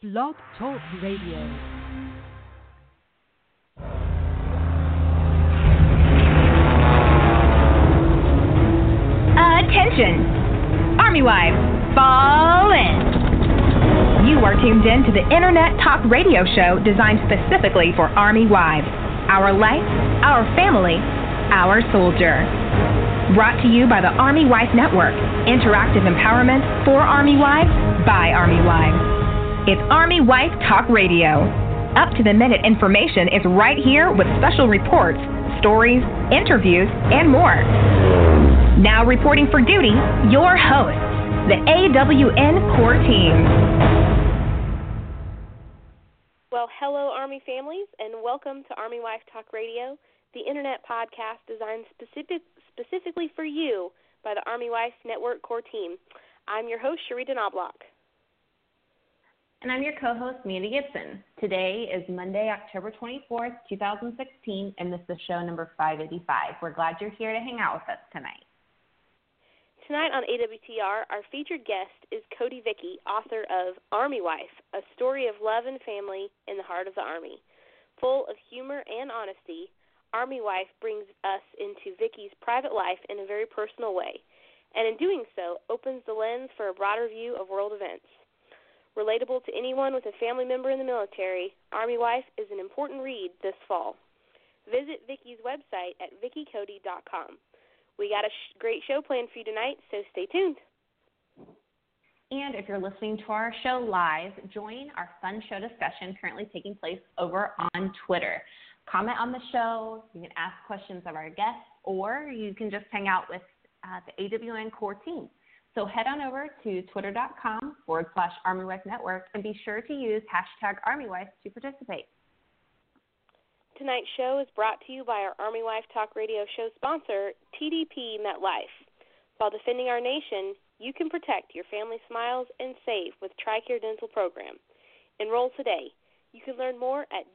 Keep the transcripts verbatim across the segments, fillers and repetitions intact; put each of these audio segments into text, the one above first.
Blog Talk Radio. Attention! Army wives, fall in! You are tuned in to the Internet Talk Radio show designed specifically for Army wives. Our life, our family, our soldier. Brought to you by the Army Wife Network. Interactive empowerment for Army wives, by Army wives. It's Army Wife Talk Radio. Up-to-the-minute information is right here with special reports, stories, interviews, and more. Now reporting for duty, your hosts, the A W N Core Team. Well, hello, Army families, and welcome to Army Wife Talk Radio, the Internet podcast designed specific, specifically for you by the Army Wife Network Core Team. I'm your host, Sherita Knobloch. And I'm your co-host, Mandy Gibson. Today is Monday, October twenty-fourth, twenty sixteen, and this is show number five eighty-five. We're glad you're here to hang out with us tonight. Tonight on A W T R, our featured guest is Cody Vicky, author of Army Wife, A Story of Love and Family in the Heart of the Army. Full of humor and honesty, Army Wife brings us into Vicky's private life in a very personal way, and in doing so, opens the lens for a broader view of world events. Relatable to anyone with a family member in the military, Army Wife is an important read this fall. Visit Vicky's website at vicky cody dot com. We got a sh- great show planned for you tonight, so stay tuned. And if you're listening to our show live, join our fun show discussion currently taking place over on Twitter. Comment on the show, you can ask questions of our guests, or you can just hang out with uh, the A W N Core Team. So head on over to twitter.com forward slash Army Wife Network and be sure to use hashtag Army Wife to participate. Tonight's show is brought to you by our Army Wife Talk Radio show sponsor, T D P MetLife. While defending our nation, you can protect your family smiles and save with TRICARE Dental Program. Enroll today. You can learn more at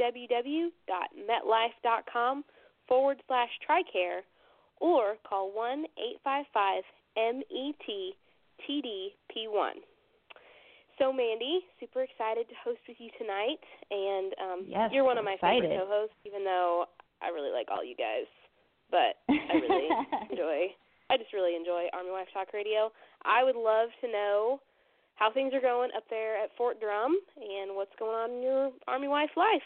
www.metlife.com forward slash TRICARE or call one eight five five M E T T D P one. So, Mandy, super excited to host with you tonight, and um, yes, you're one of my excited. favorite co-hosts, even though I really like all you guys, but I really enjoy, I just really enjoy Army Wife Talk Radio. I would love to know how things are going up there at Fort Drum and what's going on in your Army Wife life.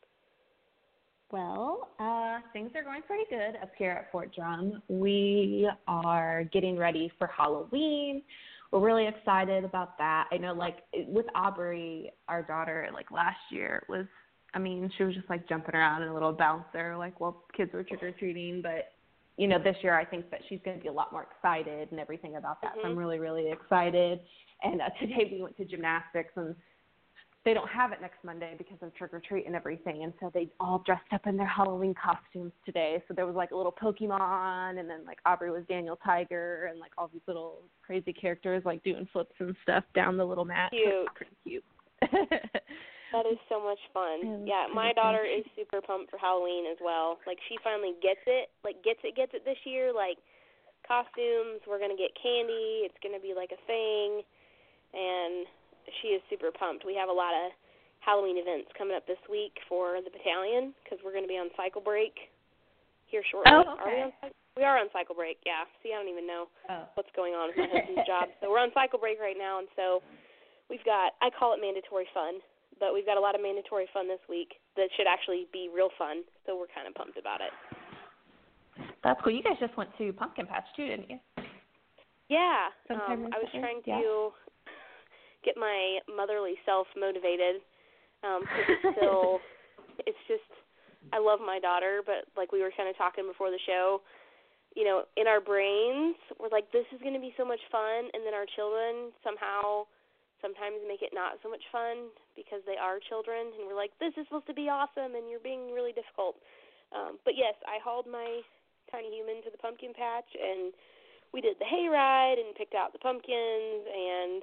Well, uh, things are going pretty good up here at Fort Drum. We are getting ready for Halloween. We're really excited about that. I know, like, with Aubrey, our daughter, like, last year was, I mean, she was just, like, jumping around in a little bouncer, like, while kids were trick-or-treating. But, you know, this year I think that she's going to be a lot more excited and everything about that. Mm-hmm. So I'm really, really excited. And uh, today we went to gymnastics, and they don't have it next Monday because of trick-or-treat and everything, and so they all dressed up in their Halloween costumes today. So there was, like, a little Pokemon, and then, like, Aubrey was Daniel Tiger, and, like, all these little crazy characters, like, doing flips and stuff down the little mat. Cute. So it's pretty cute. That is so much fun. Yeah, my daughter is super pumped for Halloween as well. Like, she finally gets it, like, gets it, gets it this year. Like, costumes, we're going to get candy, it's going to be, like, a thing, and she is super pumped. We have a lot of Halloween events coming up this week for the battalion because we're going to be on cycle break here shortly. Oh, okay. Are we on cycle? We are on cycle break, yeah. See, I don't even know oh. what's going on with my husband's job. So we're on cycle break right now, and so we've got, I call it mandatory fun, but we've got a lot of mandatory fun this week that should actually be real fun, so we're kind of pumped about it. That's cool. You guys just went to Pumpkin Patch, too, didn't you? Yeah. Um, I was trying to yeah. get my motherly self motivated um, because it's still, it's just, I love my daughter, but like we were kind of talking before the show, you know, in our brains, we're like, this is going to be so much fun, and then our children somehow sometimes make it not so much fun because they are children, and we're like, this is supposed to be awesome, and you're being really difficult. Um, but yes, I hauled my tiny human to the pumpkin patch, and we did the hayride and picked out the pumpkins and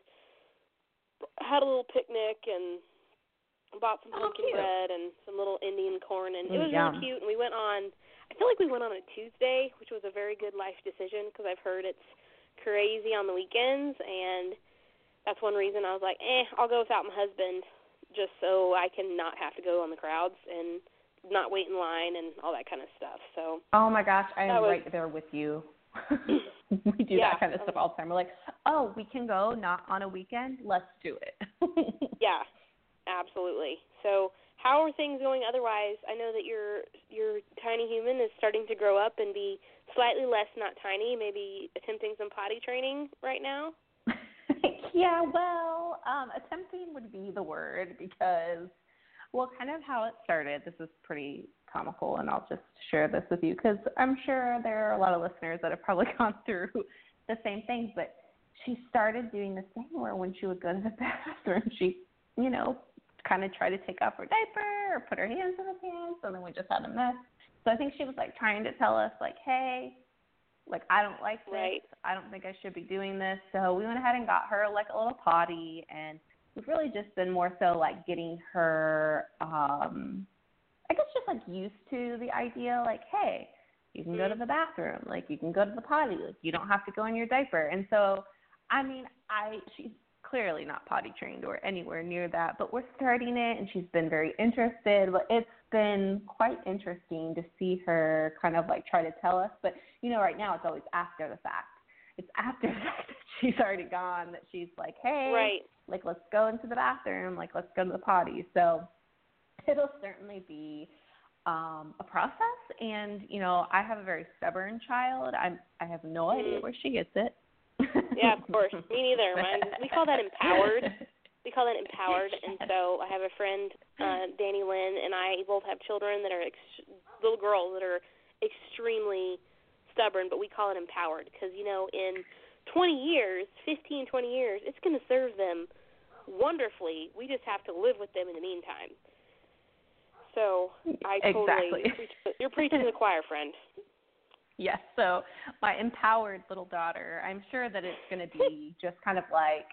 had a little picnic and bought some pumpkin oh, bread and some little Indian corn, and mm, it was yum. really cute. And we went on, I feel like we went on a Tuesday, which was a very good life decision because I've heard it's crazy on the weekends, and that's one reason I was like, eh, I'll go without my husband just so I can not have to go on the crowds and not wait in line and all that kind of stuff. So. Oh my gosh, I am was, right there with you. We do yeah, that kind of stuff all the time. We're like, oh, we can go not on a weekend. Let's do it. Yeah, absolutely. So how are things going otherwise? I know that your your tiny human is starting to grow up and be slightly less not tiny, maybe attempting some potty training right now. Yeah, well, um, attempting would be the word because, well, kind of how it started, this is pretty comical, and I'll just share this with you because I'm sure there are a lot of listeners that have probably gone through the same things, but she started doing this thing where when she would go to the bathroom, she, you know, kind of tried to take off her diaper or put her hands in the pants, and then we just had a mess. So I think she was, like, trying to tell us, like, hey, like, I don't like this. Right. I don't think I should be doing this. So we went ahead and got her, like, a little potty, and we've really just been more so, like, getting her, um, I guess just, like, used to the idea, like, hey, you can go to the bathroom. Like, you can go to the potty. Like, you don't have to go in your diaper. And so, I mean, I she's clearly not potty trained or anywhere near that, but we're starting it, and she's been very interested. But it's been quite interesting to see her kind of, like, try to tell us. But, you know, right now it's always after the fact. It's after the fact that she's already gone that she's like, hey, right. like, let's go into the bathroom. Like, let's go to the potty. So it'll certainly be um, a process. And, you know, I have a very stubborn child. I'm, I have no mm. idea where she gets it. Yeah, of course. Me neither. Mine, we call that empowered. We call that empowered. And so I have a friend, uh, Danny Lynn, and I both have children that are ex- little girls that are extremely stubborn, but we call it empowered because, you know, in twenty years, fifteen, twenty years, it's going to serve them wonderfully. We just have to live with them in the meantime. So I totally, exactly. you're, preaching, you're preaching to the choir, friend. Yes, so my empowered little daughter, I'm sure that it's going to be just kind of like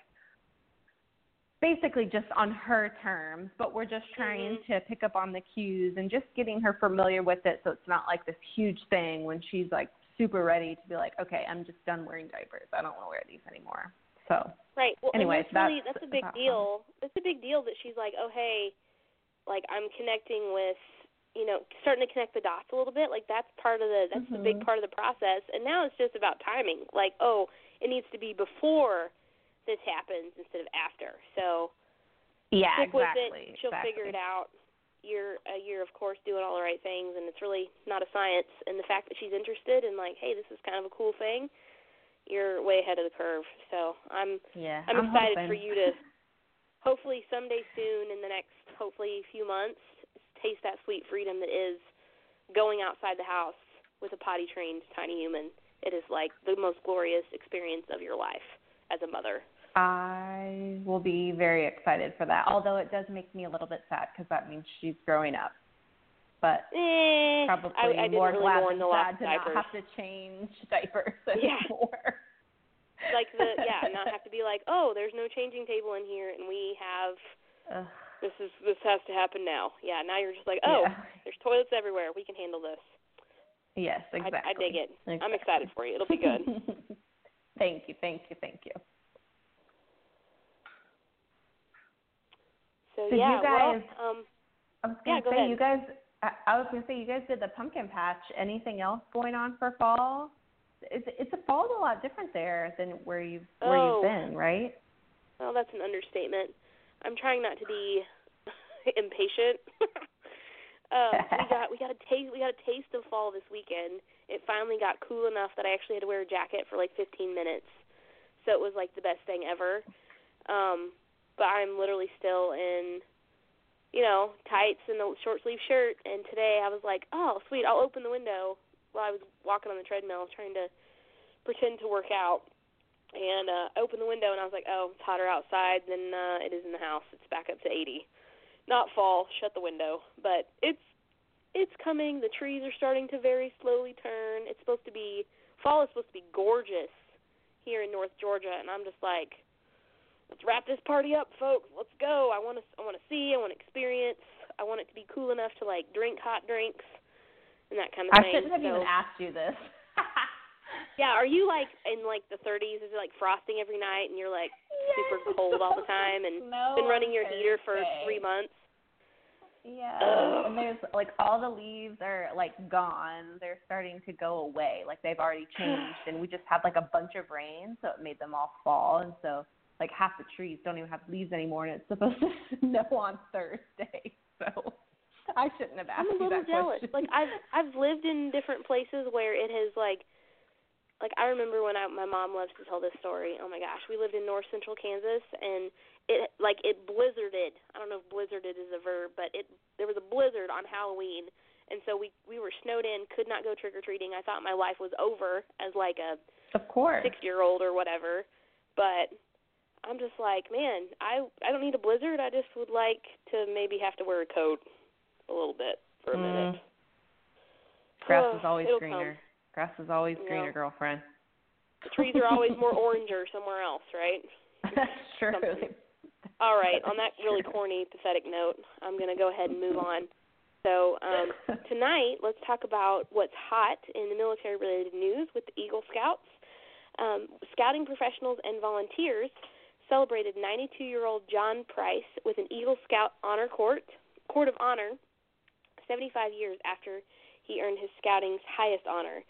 basically just on her terms, but we're just trying mm-hmm. to pick up on the cues and just getting her familiar with it so it's not like this huge thing when she's like super ready to be like, okay, I'm just done wearing diapers. I don't want to wear these anymore. So right. Well, anyways, and that's, really, that's, that's a big deal. It's a big deal that she's like, oh, hey, like I'm connecting with, you know, starting to connect the dots a little bit. Like that's part of the, that's mm-hmm. the big part of the process. And now it's just about timing. Like, oh, it needs to be before this happens instead of after. So yeah, stick exactly, with it. She'll exactly. figure it out. You're, uh, you're of course doing all the right things, and it's really not a science. And the fact that she's interested and like, hey, this is kind of a cool thing, you're way ahead of the curve. So I'm, yeah, I'm, I'm excited hoping. for you to hopefully someday soon in the next hopefully few months taste that sweet freedom that is going outside the house with a potty trained tiny human. It is like the most glorious experience of your life as a mother. I will be very excited for that, although it does make me a little bit sad because that means she's growing up. But eh, probably I, I more really glad more than sad to diapers. not have to change diapers yeah. anymore. Like the yeah, not have to be like, oh, there's no changing table in here, and we have Ugh. this is this has to happen now. Yeah, now you're just like, oh, yeah. there's toilets everywhere. We can handle this. Yes, exactly. I, I dig it. Exactly. I'm excited for you. It'll be good. Thank you, thank you, thank you. So, so yeah, you guys, well, um, I was going to yeah, say, ahead. you guys, I, I was going to say, you guys did the pumpkin patch. Anything else going on for fall? It's, it's a fall's a lot different there than where you've where oh. you've been, right? Well, that's an understatement. I'm trying not to be impatient. um, we got we got a taste we got a taste of fall this weekend. It finally got cool enough that I actually had to wear a jacket for like fifteen minutes. So it was like the best thing ever. Um, but I'm literally still in, you know, tights and a short sleeve shirt. And today I was like, oh, sweet, I'll open the window while I was walking on the treadmill trying to pretend to work out. And uh, I opened the window and I was like, oh, it's hotter outside than uh, it is in the house. It's back up to eighty. Not fall, shut the window. But it's it's coming. The trees are starting to very slowly turn. It's supposed to be, fall is supposed to be gorgeous here in North Georgia. And I'm just like, let's wrap this party up, folks. Let's go. I want to I want to see. I want to experience. I want it to be cool enough to, like, drink hot drinks and that kind of I thing. I shouldn't have so, even asked you this. yeah, are you, like, in, like, the thirties? Is it, like, frosting every night and you're like, super cold all the time and Snow been running your Thursday. heater for three months. Yeah, Ugh. and there's like all the leaves are like gone. They're starting to go away. Like they've already changed, and we just had like a bunch of rain, so it made them all fall. And so like half the trees don't even have leaves anymore, and it's supposed to snow on Thursday. So I shouldn't have asked I'm a you little that jealous. question. Like I've I've lived in different places where it has like like I remember when I my mom loves to tell this story. Oh my gosh, we lived in north central Kansas, and it like it blizzarded. I don't know if blizzarded is a verb, but it there was a blizzard on Halloween, and so we we were snowed in, could not go trick or treating. I thought my life was over as like a of course six year old or whatever, but I'm just like, man, I I don't need a blizzard. I just would like to maybe have to wear a coat a little bit for a mm. minute. Grass Oh, is always it'll greener. come. Grass is always You greener, know. girlfriend. The trees are always more oranger somewhere else, right? That's true. Something. All right, on that really corny, pathetic note, I'm going to go ahead and move on. So um, tonight, let's talk about what's hot in the military-related news with the Eagle Scouts. Um, scouting professionals and volunteers celebrated ninety-two-year-old John Price with an Eagle Scout Honor Court, Court of Honor, seventy-five years after he earned his scouting's highest honor.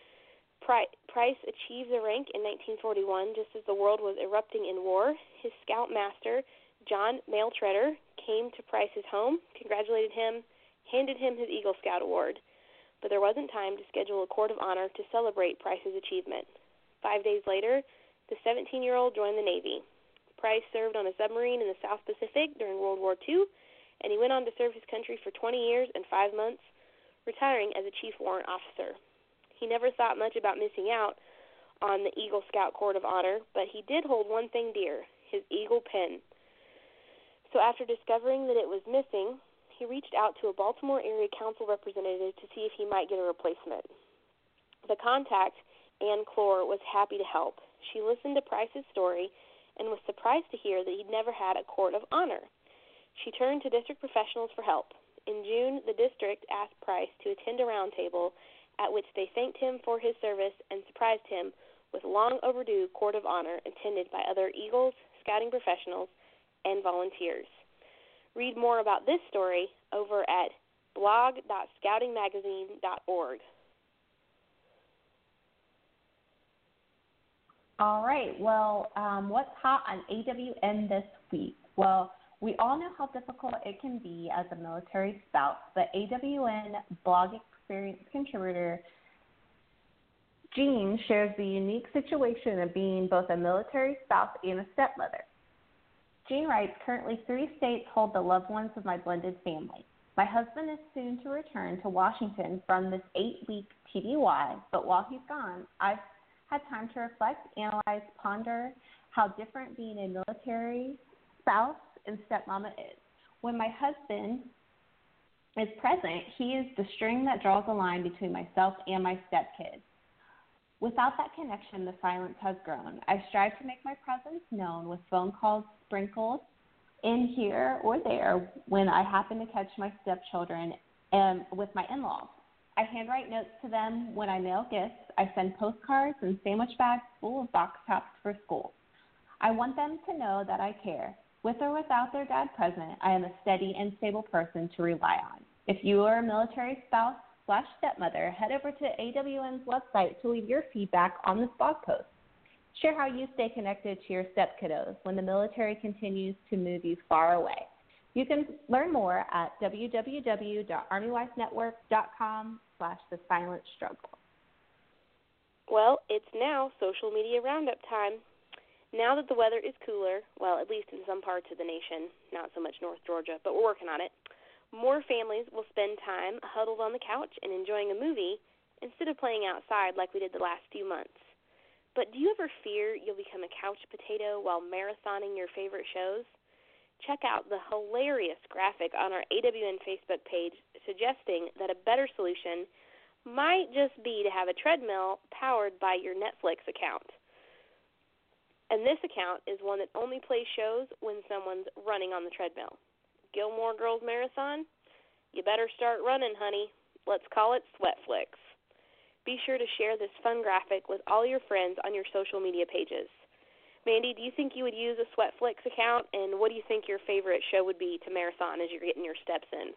Price achieved the rank in nineteen forty-one, just as the world was erupting in war. His scout master, John Mailtreader, came to Price's home, congratulated him, handed him his Eagle Scout Award. But there wasn't time to schedule a court of honor to celebrate Price's achievement. Five days later, the seventeen-year-old joined the Navy. Price served on a submarine in the South Pacific during World War Two, and he went on to serve his country for twenty years and five months, retiring as a Chief Warrant Officer. He never thought much about missing out on the Eagle Scout Court of Honor, but he did hold one thing dear, his Eagle pen. So after discovering that it was missing, he reached out to a Baltimore area council representative to see if he might get a replacement. The contact, Ann Clore, was happy to help. She listened to Price's story and was surprised to hear that he'd never had a court of honor. She turned to district professionals for help. In June, the district asked Price to attend a roundtable at which they thanked him for his service and surprised him with long overdue court of honor attended by other Eagles, scouting professionals, and volunteers. Read more about this story over at blog dot scouting magazine dot org. All right. Well, um, what's hot on A W N this week? Well, we all know how difficult it can be as a military spouse, but A W N blog experience contributor Jean shares the unique situation of being both a military spouse and a stepmother. Jean writes, currently three states hold the loved ones of my blended family. My husband is soon to return to Washington from this eight-week T D Y, but while he's gone, I've had time to reflect, analyze, ponder how different being a military spouse and stepmama is. When my husband is present, he is the string that draws a line between myself and my stepkids. Without that connection, the silence has grown. I strive to make my presence known with phone calls sprinkled in here or there when I happen to catch my stepchildren and with my in-laws. I handwrite notes to them when I mail gifts. I send postcards and sandwich bags full of box tops for school. I want them to know that I care. With or without their dad present, I am a steady and stable person to rely on. If you are a military spouse slash stepmother, head over to A W N's website to leave your feedback on this blog post. Share how you stay connected to your step kiddos when the military continues to move you far away. You can learn more at w w w dot army wife network dot com slash the silent struggle. Well, it's now social media roundup time. Now that the weather is cooler, well, at least in some parts of the nation, not so much North Georgia, but we're working on it, more families will spend time huddled on the couch and enjoying a movie instead of playing outside like we did the last few months. But do you ever fear you'll become a couch potato while marathoning your favorite shows? Check out the hilarious graphic on our A W N Facebook page suggesting that a better solution might just be to have a treadmill powered by your Netflix account. And this account is one that only plays shows when someone's running on the treadmill. Gilmore Girls Marathon? You better start running, honey. Let's call it Sweatflix. Be sure to share this fun graphic with all your friends on your social media pages. Mandy, do you think you would use a Sweatflix account, and what do you think your favorite show would be to marathon as you're getting your steps in?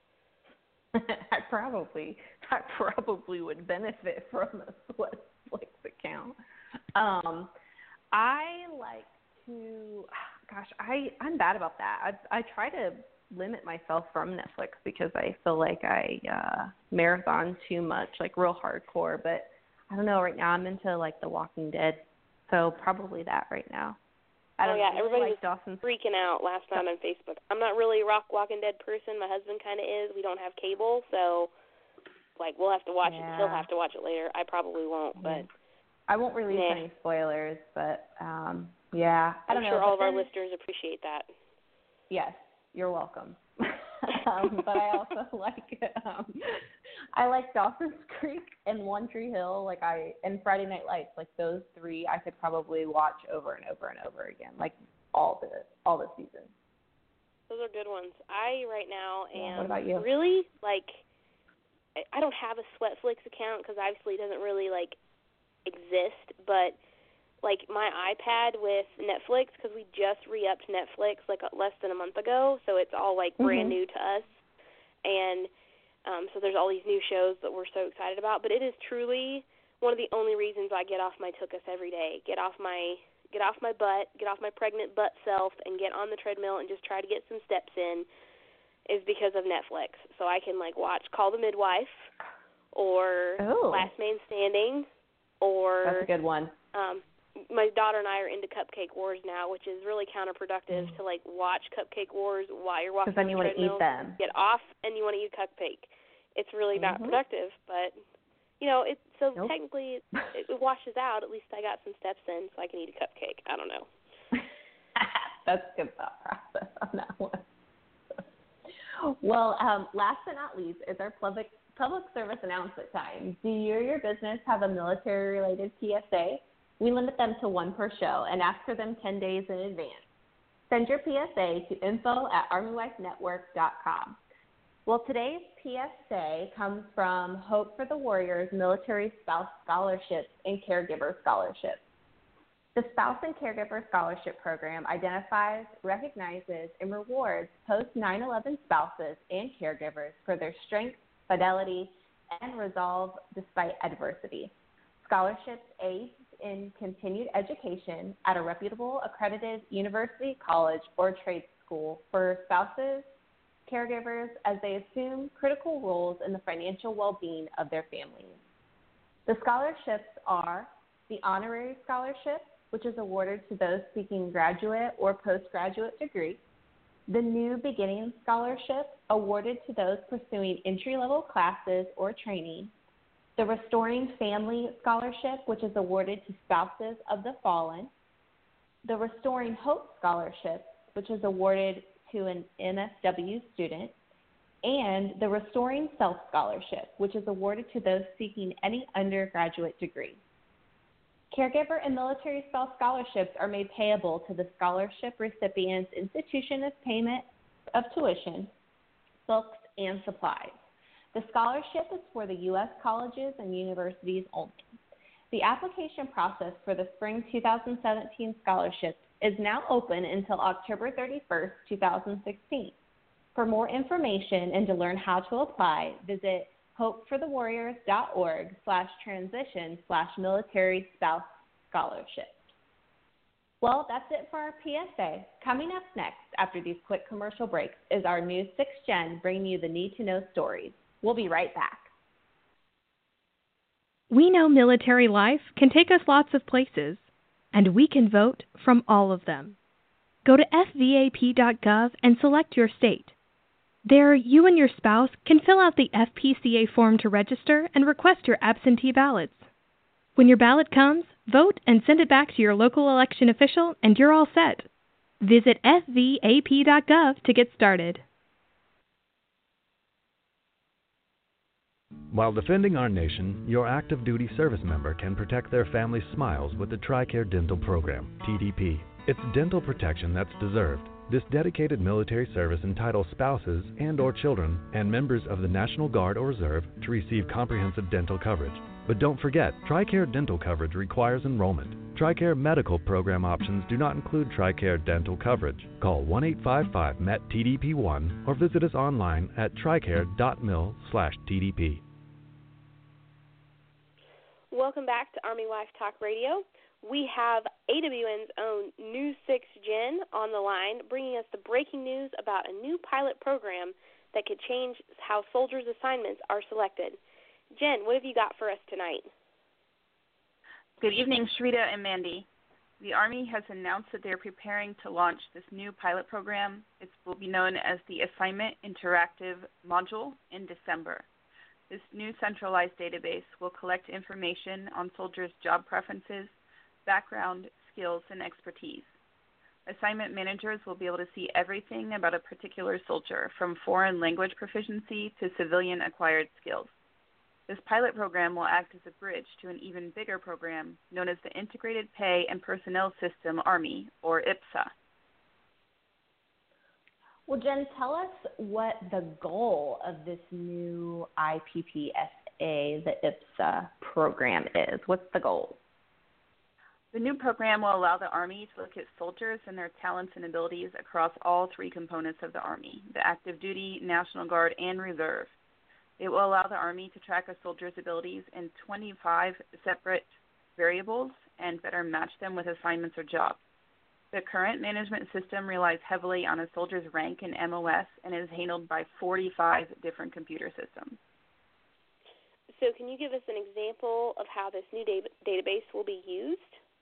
I probably, I probably would benefit from a Sweatflix account. Um, I like to, gosh, I, I'm bad about that. I, I try to limit myself from Netflix because I feel like I uh, marathon too much, like real hardcore. But I don't know, right now I'm into like The Walking Dead, so probably that right now. I don't oh, yeah, know, everybody like was Dawson's... freaking out last night on Facebook. I'm not really a Rock Walking Dead person. My husband kind of is. We don't have cable, so, like, we'll have to watch yeah. it. He'll have to watch it later. I probably won't, but... I won't release nah. any spoilers, but, um, yeah. I don't I'm sure know, all of then, our listeners appreciate that. Yes, you're welcome. um, but I also like um, I like Dawson's Creek and One Tree Hill, like I and Friday Night Lights, like those three I could probably watch over and over and over again, like all the all the seasons. Those are good ones. I right now am yeah, what about you? really like I don't have a Sweatflix account because obviously it doesn't really like exist, but like my iPad with Netflix, because we just re-upped Netflix like less than a month ago, so it's all like brand mm-hmm. new to us, and um, so there's all these new shows that we're so excited about. But it is truly one of the only reasons I get off my tuchus every day, get off my get off my butt, get off my pregnant butt self, and get on the treadmill and just try to get some steps in, is because of Netflix. So I can like watch Call the Midwife, or Ooh. Last Man Standing, or that's a good one. Um, my daughter and I are into Cupcake Wars now, which is really counterproductive mm. to like watch Cupcake Wars while you're walking. Because then you want to eat them. Get off and you want to eat a cupcake. It's really mm-hmm. not productive, but you know, it so nope. technically it, it washes out. At least I got some steps in, so I can eat a cupcake. I don't know. That's a good thought process on that one. Well, um, last but not least is our public public service announcement time. Do you or your business have a military-related P S A? We limit them to one per show and ask for them ten days in advance. Send your P S A to info at army wife network dot com. Well, today's P S A comes from Hope for the Warriors Military Spouse Scholarships and Caregiver Scholarships. The Spouse and Caregiver Scholarship Program identifies, recognizes, and rewards post nine eleven spouses and caregivers for their strength, fidelity, and resolve despite adversity. Scholarships aid in continued education at a reputable, accredited university, college, or trade school for spouses, caregivers, as they assume critical roles in the financial well-being of their families. The scholarships are the Honorary Scholarship, which is awarded to those seeking graduate or postgraduate degree, the New Beginning Scholarship, awarded to those pursuing entry-level classes or training, the Restoring Family Scholarship, which is awarded to spouses of the fallen, the Restoring Hope Scholarship, which is awarded to an M S W student, and the Restoring Self Scholarship, which is awarded to those seeking any undergraduate degree. Caregiver and military spouse scholarships are made payable to the scholarship recipient's institution of payment of tuition, books, and supplies. The scholarship is for the U S colleges and universities only. The application process for the spring two thousand seventeen scholarship is now open until October thirty-first, two thousand sixteen. For more information and to learn how to apply, visit hopeforthewarriors.org slash transition slash military spouse scholarship. Well, that's it for our P S A. Coming up next, after these quick commercial breaks, is our new sixth Gen bringing you the need-to-know stories. We'll be right back. We know military life can take us lots of places, and we can vote from all of them. Go to f v a p dot gov and select your state. There, you and your spouse can fill out the F P C A form to register and request your absentee ballots. When your ballot comes, vote and send it back to your local election official, and you're all set. Visit f v a p dot gov to get started. While defending our nation, your active duty service member can protect their family's smiles with the TRICARE Dental Program, T D P. It's dental protection that's deserved. This dedicated military service entitles spouses and or children and members of the National Guard or Reserve to receive comprehensive dental coverage. But don't forget, TRICARE dental coverage requires enrollment. TRICARE medical program options do not include TRICARE dental coverage. Call one eight five five M E T T D P one or visit us online at tricare.mil slash TDP. Welcome back to Army Wife Talk Radio. We have A W N's own News six Jen on the line, bringing us the breaking news about a new pilot program that could change how soldiers' assignments are selected. Jen, what have you got for us tonight? Good evening, Shrita and Mandy. The Army has announced that they're preparing to launch this new pilot program. It will be known as the Assignment Interactive Module in December. This new centralized database will collect information on soldiers' job preferences, background, skills, and expertise. Assignment managers will be able to see everything about a particular soldier, from foreign language proficiency to civilian acquired skills. This pilot program will act as a bridge to an even bigger program known as the Integrated Pay and Personnel System Army, or I P S A. Well, Jen, tell us what the goal of this new I P P S A, the I P S A program is. What's the goal? The new program will allow the Army to look at soldiers and their talents and abilities across all three components of the Army, the active duty, National Guard, and Reserve. It will allow the Army to track a soldier's abilities in twenty-five separate variables and better match them with assignments or jobs. The current management system relies heavily on a soldier's rank in M O S and is handled by forty-five different computer systems. So can you give us an example of how this new da- database will be used?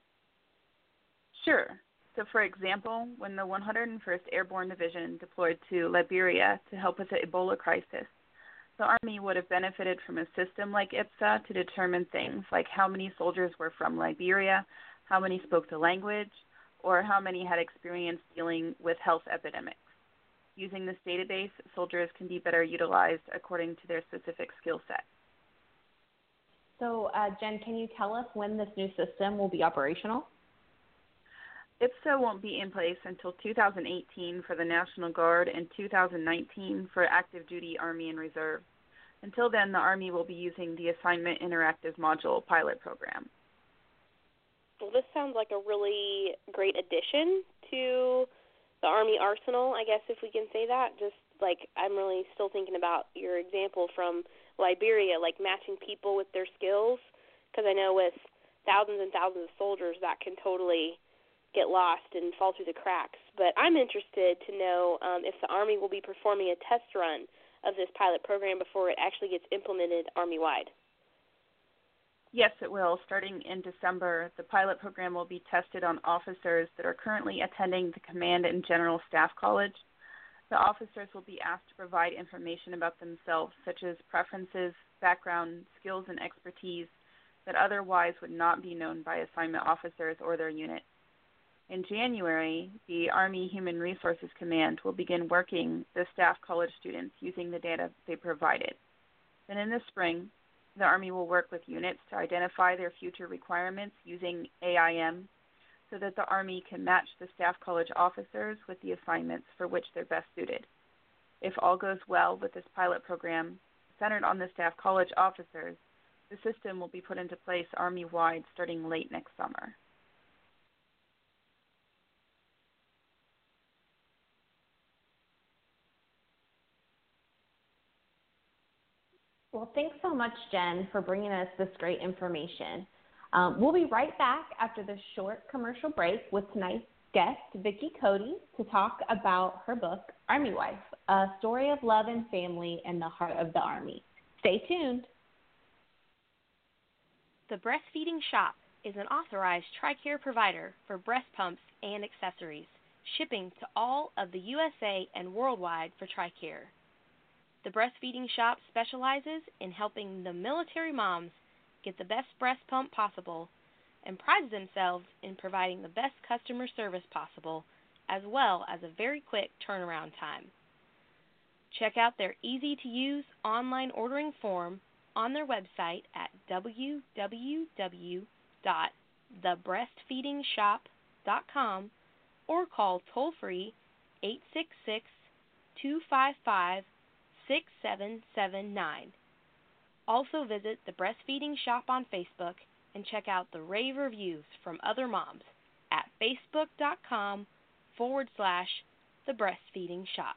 Sure. So, for example, when the one hundred first Airborne Division deployed to Liberia to help with the Ebola crisis, the Army would have benefited from a system like I P S A to determine things like how many soldiers were from Liberia, how many spoke the language, or how many had experience dealing with health epidemics. Using this database, soldiers can be better utilized according to their specific skill set. So, uh, Jen, can you tell us when this new system will be operational? I P S A won't be in place until two thousand eighteen for the National Guard and two thousand nineteen for active duty Army and Reserve. Until then, the Army will be using the Assignment Interactive Module pilot program. Well, this sounds like a really great addition to the Army arsenal, I guess, if we can say that. Just like I'm really still thinking about your example from Liberia, like matching people with their skills, because I know with thousands and thousands of soldiers that can totally get lost and fall through the cracks. But I'm interested to know um, if the Army will be performing a test run of this pilot program before it actually gets implemented Army-wide. Yes, it will. Starting in December, the pilot program will be tested on officers that are currently attending the Command and General Staff College. The officers will be asked to provide information about themselves, such as preferences, background, skills, and expertise that otherwise would not be known by assignment officers or their unit. In January, the Army Human Resources Command will begin working the Staff College students using the data they provided. Then in the spring, the Army will work with units to identify their future requirements using A I M so that the Army can match the Staff College officers with the assignments for which they're best suited. If all goes well with this pilot program, centered on the Staff College officers, the system will be put into place Army-wide starting late next summer. Well, thanks so much, Jen, for bringing us this great information. Um, we'll be right back after this short commercial break with tonight's guest, Vicki Cody, to talk about her book, Army Wife, A Story of Love and Family in the Heart of the Army. Stay tuned. The Breastfeeding Shop is an authorized TRICARE provider for breast pumps and accessories, shipping to all of the U S A and worldwide for TRICARE. The Breastfeeding Shop specializes in helping the military moms get the best breast pump possible and prides themselves in providing the best customer service possible, as well as a very quick turnaround time. Check out their easy-to-use online ordering form on their website at w w w dot the breastfeeding shop dot com or call toll-free eight six six, two five five, six seven seven nine. Also visit the Breastfeeding Shop on Facebook and check out the rave reviews from other moms at facebook.com forward slash the Breastfeeding Shop.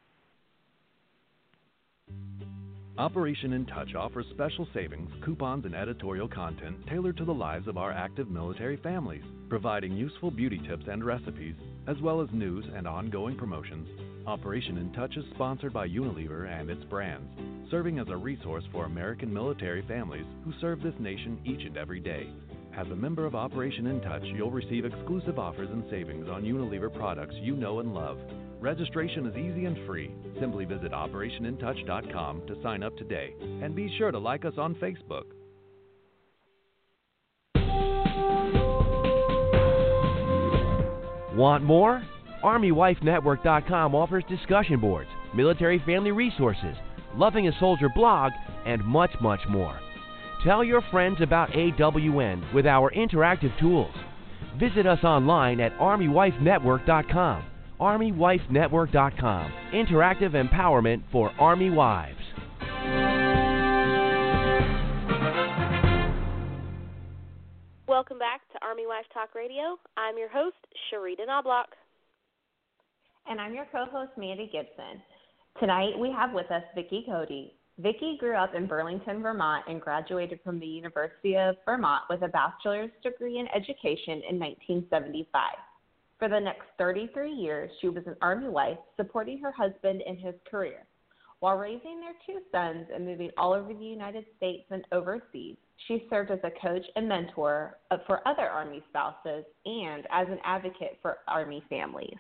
Operation In Touch offers special savings, coupons, and editorial content tailored to the lives of our active military families, providing useful beauty tips and recipes, as well as news and ongoing promotions. Operation In Touch is sponsored by Unilever and its brands, serving as a resource for American military families who serve this nation each and every day. As a member of Operation In Touch, you'll receive exclusive offers and savings on Unilever products you know and love. Registration is easy and free. Simply visit operation in touch dot com to sign up today. And be sure to like us on Facebook. Want more? Army Wife Network dot com offers discussion boards, military family resources, Loving a Soldier blog, and much, much more. Tell your friends about A W N with our interactive tools. Visit us online at Army Wife Network dot com. Army Wife Network dot com. Interactive empowerment for Army wives. Welcome back to Army Wife Talk Radio. I'm your host, Sharita Knobloch. And I'm your co-host, Mandy Gibson. Tonight we have with us Vicki Cody. Vicki grew up in Burlington, Vermont, and graduated from the University of Vermont with a bachelor's degree in education in nineteen seventy-five. For the next thirty-three years, she was an Army wife, supporting her husband in his career. While raising their two sons and moving all over the United States and overseas, she served as a coach and mentor for other Army spouses and as an advocate for Army families.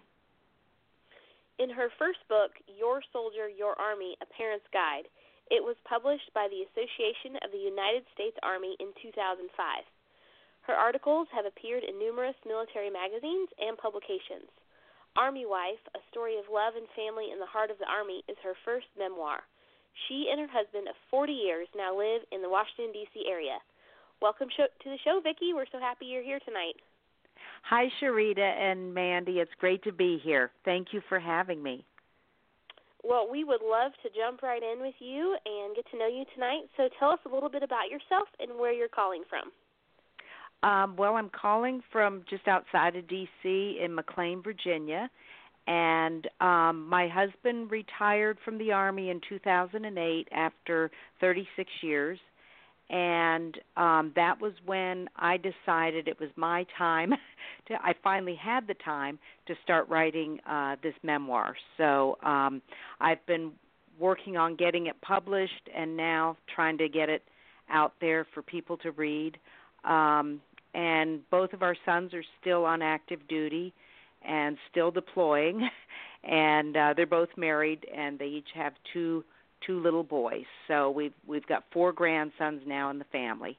In her first book, Your Soldier, Your Army, A Parent's Guide, it was published by the Association of the United States Army in two thousand five. Her articles have appeared in numerous military magazines and publications. Army Wife, A Story of Love and Family in the Heart of the Army, is her first memoir. She and her husband of forty years now live in the Washington, D C area. Welcome to the show, Vicki. We're so happy you're here tonight. Hi, Sharita and Mandy. It's great to be here. Thank you for having me. Well, we would love to jump right in with you and get to know you tonight. So tell us a little bit about yourself and where you're calling from. Um, well, I'm calling from just outside of D C in McLean, Virginia, and um, my husband retired from the Army in two thousand eight after thirty-six years, and um, that was when I decided it was my time. to, I finally had the time to start writing uh, this memoir. So um, I've been working on getting it published and now trying to get it out there for people to read. Um, And both of our sons are still on active duty and still deploying, and uh, they're both married, and they each have two two little boys. So we've we've got four grandsons now in the family.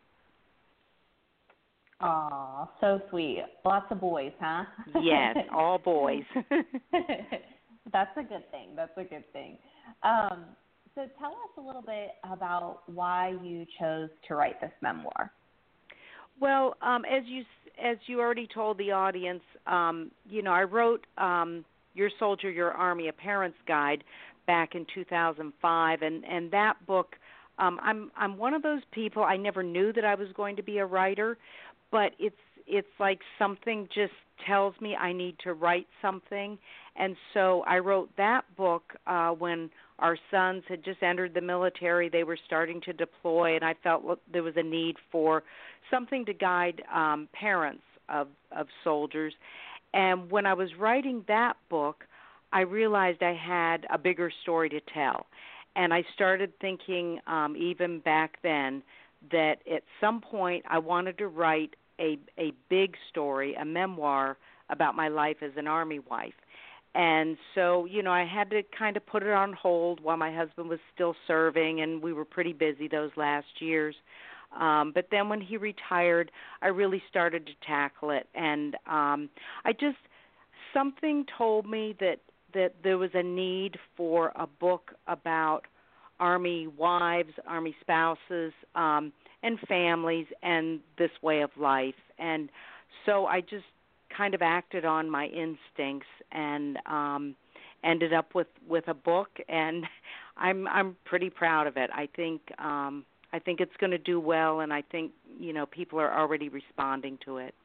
Aw, so sweet. Lots of boys, huh? Yes, all boys. That's a good thing. That's a good thing. Um, so tell us a little bit about why you chose to write this memoir. Well, um, as you as you already told the audience, um, you know, I wrote um, Your Soldier, Your Army, A Parent's Guide back in two thousand five, and, and that book, um, I'm I'm one of those people, I never knew that I was going to be a writer, but it's it's like something just tells me I need to write something, and so I wrote that book uh, when our sons had just entered the military. They were starting to deploy, and I felt look, there was a need for something to guide um, parents of, of soldiers. And when I was writing that book, I realized I had a bigger story to tell. And I started thinking um, even back then that at some point I wanted to write a, a big story, a memoir about my life as an Army wife. And so, you know, I had to kind of put it on hold while my husband was still serving, and we were pretty busy those last years. Um, but then when he retired, I really started to tackle it. And um, I just, something told me that, that there was a need for a book about Army wives, Army spouses, um, and families, and this way of life. And so I just kind of acted on my instincts and um, ended up with, with a book, and I'm I'm pretty proud of it. I think um, I think it's going to do well, and I think, you know, people are already responding to it.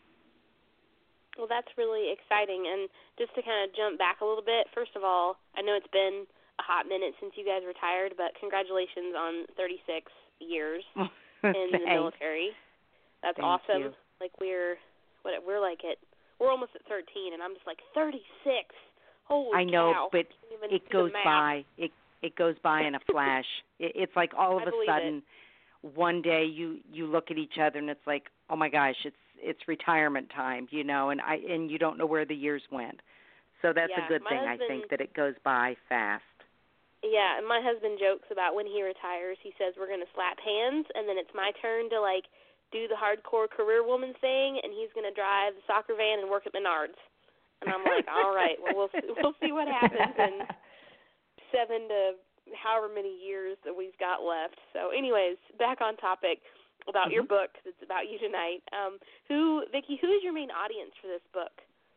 Well, that's really exciting. And just to kind of jump back a little bit, first of all, I know it's been a hot minute since you guys retired, but congratulations on thirty-six years in the military. That's Thank awesome. You. Like we're what we're like at we're almost at thirteen, and I'm just like thirty-six. Holy I know, cow. but it goes by. It it goes by in a flash. it, it's like all of I a sudden, it. one day you you look at each other and it's like, oh my gosh, it's it's retirement time, you know, and I and you don't know where the years went. So that's yeah, a good thing, husband, I think, that it goes by fast. Yeah, and my husband jokes about when he retires, he says we're going to slap hands, and then it's my turn to, like, do the hardcore career woman thing, and he's going to drive the soccer van and work at Menards. And I'm like, all right, well, we'll see, we'll see what happens in seven to however many years that we've got left. So anyways, back on topic about mm-hmm. your book. It's about you tonight. Um, who, Vicki, who is your main audience for this book?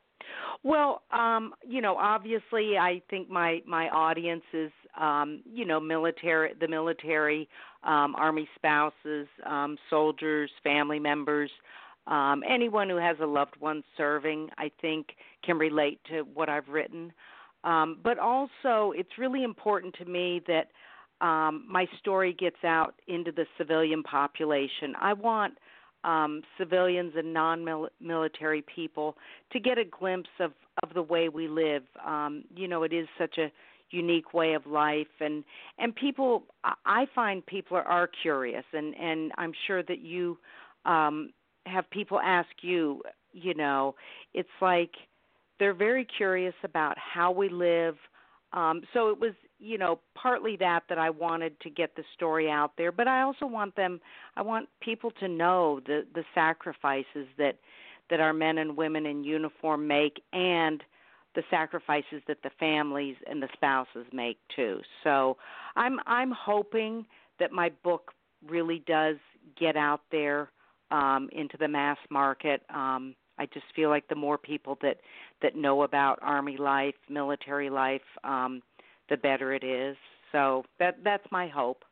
Well, um, you know, obviously, I think my my audience is, um, you know, military, the military, um, Army spouses, um, soldiers, family members, um, anyone who has a loved one serving, I think, can relate to what I've written. Um, but also, it's really important to me that um, my story gets out into the civilian population. I want Um, civilians and non-military people to get a glimpse of, of the way we live. Um, you know, it is such a unique way of life, and and people, I find people are, are curious, and, and I'm sure that you um, have people ask you, you know, it's like they're very curious about how we live. Um, so it was, you know, partly that that I wanted to get the story out there, but I also want them, I want people to know the, the sacrifices that that our men and women in uniform make, and the sacrifices that the families and the spouses make too. So I'm I'm hoping that my book really does get out there um, into the mass market. Um, I just feel like the more people that, that know about Army life, military life, um, the better it is. So that that's my hope.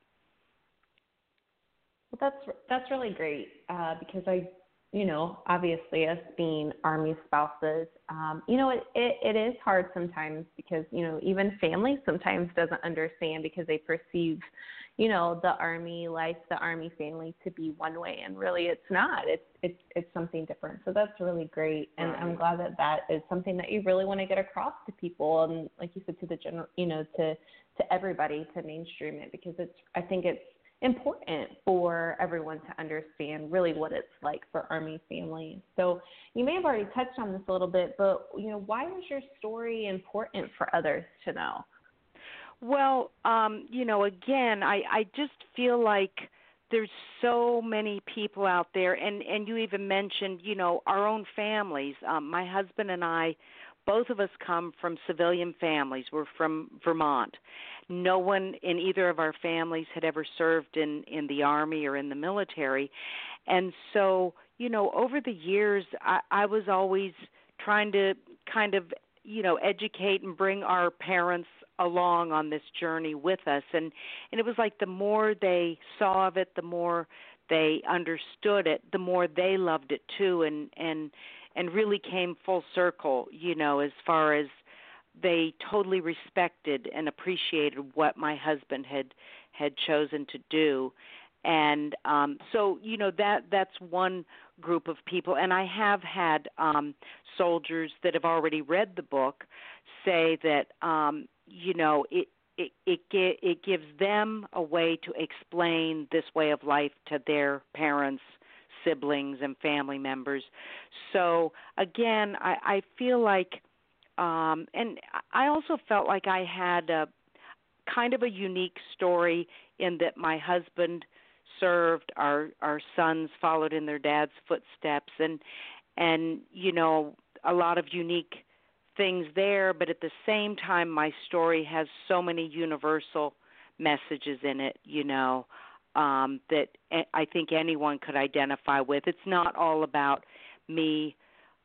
Well, that's that's really great uh, because I, you know, obviously us being Army spouses, um, you know, it, it it is hard sometimes because, you know, even family sometimes doesn't understand because they perceive, you know, the Army life, the Army family to be one way, and really it's not. It's it's it's something different. So that's really great, and right. I'm glad that that is something that you really want to get across to people, and like you said, to the general, you know, to to everybody, to mainstream it, because it's. I think it's important for everyone to understand really what it's like for Army families. So you may have already touched on this a little bit, but you know, why was your story important for others to know? Well, um, you know, again, I, I just feel like there's so many people out there, and, and you even mentioned, you know, our own families. Um, my husband and I, both of us come from civilian families. We're from Vermont. No one in either of our families had ever served in, in the Army or in the military. And so, you know, over the years, I, I was always trying to kind of, you know, educate and bring our parents along on this journey with us. And, and it was like the more they saw of it, the more they understood it, the more they loved it too, and, and, and really came full circle, you know, as far as they totally respected and appreciated what my husband had had chosen to do. And um, so, you know, that that's one group of people. And I have had um, soldiers that have already read the book say that, um, you know, it, it, it, it gives them a way to explain this way of life to their parents, siblings, and family members. So, again, I, I feel like, um, and I also felt like I had a kind of a unique story in that my husband served, our our sons followed in their dad's footsteps, and and you know, a lot of unique things there, but at the same time my story has so many universal messages in it, you know, um, that I think anyone could identify with. It's not all about me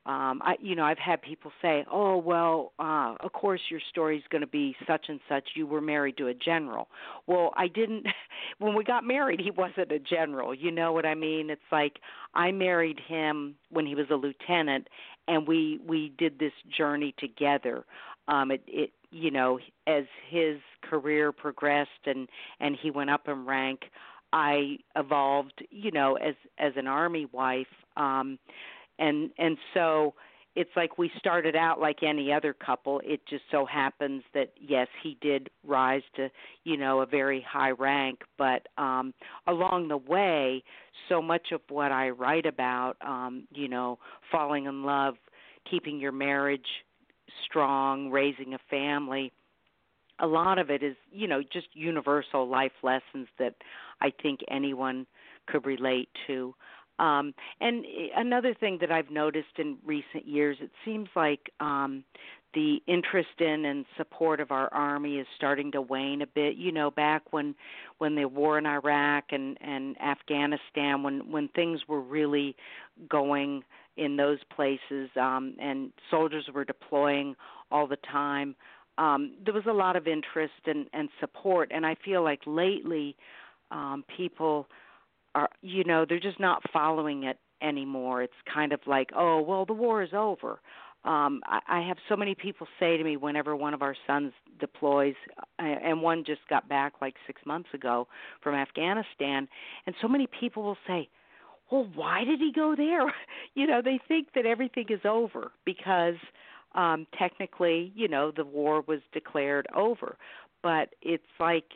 Um, I, you know, I've had people say, "Oh, well, uh, of course your story's going to be such and such. You were married to a general." Well, I didn't. When we got married, he wasn't a general. You know what I mean? It's like I married him when he was a lieutenant, and we we did this journey together. Um, it, it, you know, as his career progressed and and he went up in rank, I evolved. You know, as as an Army wife. Um, And and so it's like we started out like any other couple. It just so happens that, yes, he did rise to, you know, a very high rank. But um, along the way, so much of what I write about, um, you know, falling in love, keeping your marriage strong, raising a family, a lot of it is, you know, just universal life lessons that I think anyone could relate to. Um, and another thing that I've noticed in recent years, it seems like um, the interest in and support of our Army is starting to wane a bit. You know, back when when the war in Iraq and, and Afghanistan, when, when things were really going in those places um, and soldiers were deploying all the time, um, there was a lot of interest and, and support. And I feel like lately um, people are, you know, they're just not following it anymore. It's kind of like, oh, well, the war is over. Um, I, I have so many people say to me whenever one of our sons deploys, and one just got back like six months ago from Afghanistan, and so many people will say, well, why did he go there? You know, they think that everything is over because um, technically, you know, the war was declared over. But it's like,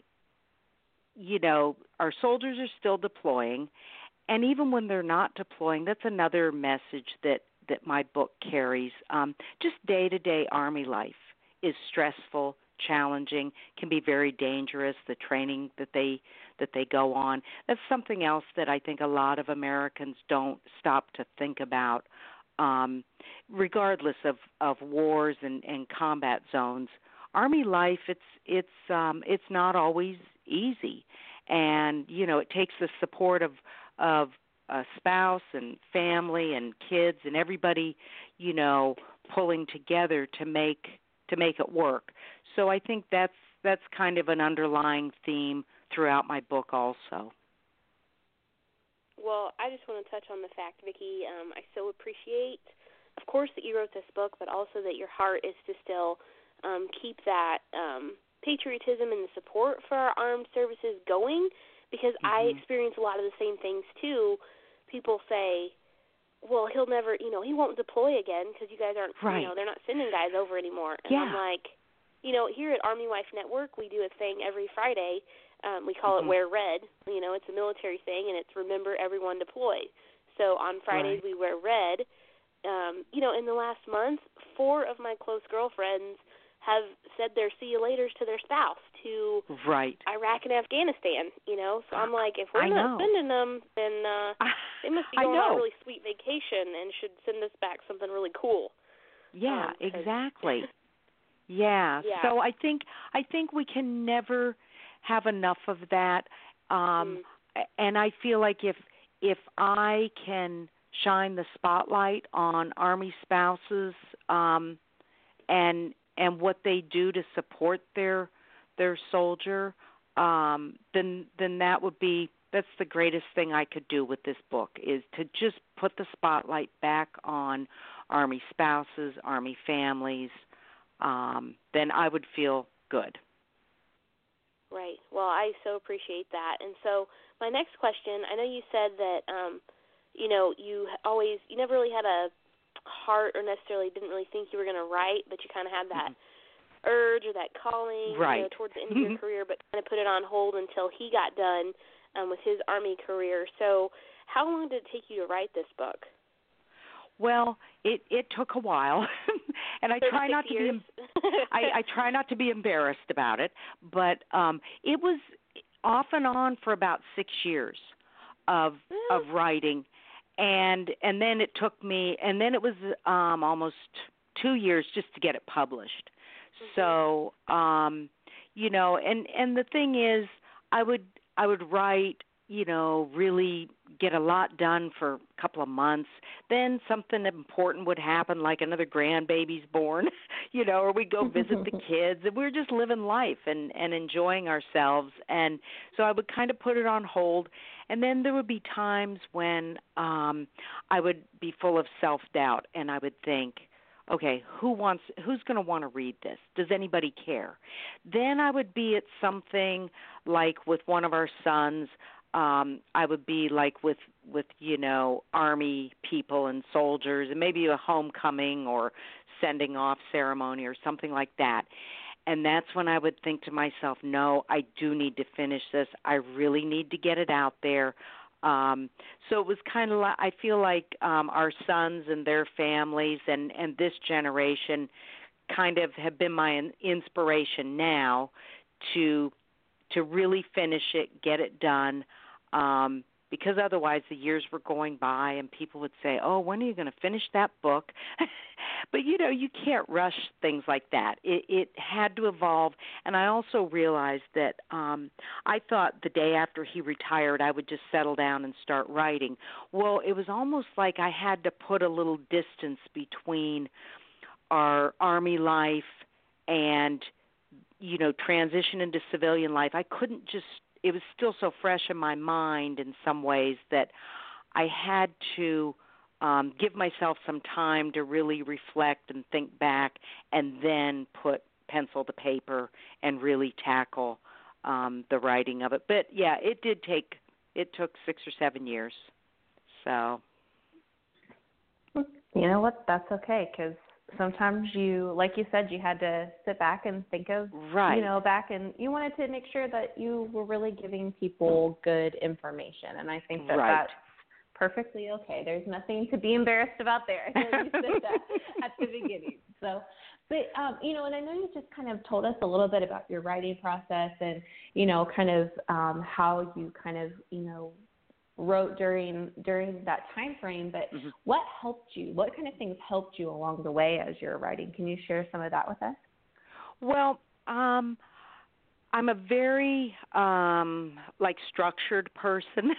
you know, our soldiers are still deploying, and even when they're not deploying, that's another message that, that my book carries. Um, just day-to-day Army life is stressful, challenging, can be very dangerous, the training that they that they go on. That's something else that I think a lot of Americans don't stop to think about. Um, regardless of, of wars and, and combat zones, Army life, it's it's um, it's not always easy, and you know it takes the support of of a spouse and family and kids and everybody, you know, pulling together to make to make it work. So I think that's that's kind of an underlying theme throughout my book also. Well, I just want to touch on the fact, Vicki, um, I so appreciate, of course, that you wrote this book, but also that your heart is to still um, keep that um, patriotism and the support for our armed services going, because mm-hmm. I experience a lot of the same things, too. People say, well, he'll never, you know, he won't deploy again because you guys aren't, right. you know, they're not sending guys over anymore. And yeah. I'm like, you know, here at Army Wife Network, we do a thing every Friday. Um, we call mm-hmm. it Wear Red. You know, it's a military thing, and it's Remember Everyone Deployed. So on Fridays right. we wear red. Um, you know, in the last month, four of my close girlfriends have said their see you laters to their spouse to right. Iraq and Afghanistan, you know. So I'm like, if we're I not know. sending them, then uh, they must be going on a really sweet vacation and should send us back something really cool. Yeah, um, exactly. yeah. yeah. So I think I think we can never have enough of that. Um, mm. And I feel like if if I can shine the spotlight on Army spouses um, and and what they do to support their their soldier, um, then then that would be that's the greatest thing I could do with this book, is to just put the spotlight back on Army spouses, Army families. Um, then I would feel good. Right. Well, I so appreciate that. And so my next question, I know you said that, um, you know, you always, you never really had a heart or necessarily didn't really think you were going to write, but you kind of had that mm-hmm. urge or that calling right. you know, towards the end of your career, but kind of put it on hold until he got done um, with his Army career. So how long did it take you to write this book? Well, it, it took a while, and I try not to years. be I, I try not to be embarrassed about it, but um, it was off and on for about six years of yeah. of writing, and and then it took me, and then it was um, almost two years just to get it published. Mm-hmm. So um, you know, and and the thing is, I would I would write, you know, really get a lot done for a couple of months. Then something important would happen, like another grandbaby's born, you know, or we'd go visit the kids. And we were just living life and, and enjoying ourselves. And so I would kind of put it on hold. And then there would be times when um, I would be full of self-doubt, and I would think, okay, who wants? Who's going to want to read this? Does anybody care? Then I would be at something like with one of our sons. Um, I would be like with, with, you know, Army people and soldiers, and maybe a homecoming or sending off ceremony or something like that. And that's when I would think to myself, no, I do need to finish this. I really need to get it out there. Um, so it was kind of like, I feel like um, our sons and their families and, and this generation kind of have been my inspiration now to to really finish it, get it done, um, because otherwise the years were going by and people would say, oh, when are you going to finish that book? But, you know, you can't rush things like that. It, it had to evolve. And I also realized that um, I thought the day after he retired I would just settle down and start writing. Well, it was almost like I had to put a little distance between our Army life and, you know, transition into civilian life. I couldn't just, it was still so fresh in my mind in some ways that I had to um, give myself some time to really reflect and think back and then put pencil to paper and really tackle um, the writing of it. But, yeah, it did take, it took six or seven years. So. You know what? That's okay, because sometimes you, like you said, you had to sit back and think of, right. you know, back and you wanted to make sure that you were really giving people good information. And I think that right. that's perfectly okay. There's nothing to be embarrassed about there. You said that at the beginning. So, but, um, you know, and I know you just kind of told us a little bit about your writing process and, you know, kind of um, how you kind of, you know, wrote during during that time frame, but mm-hmm. what helped you? What kind of things helped you along the way as you're writing? Can you share some of that with us? Well, um, I'm a very um, like structured person,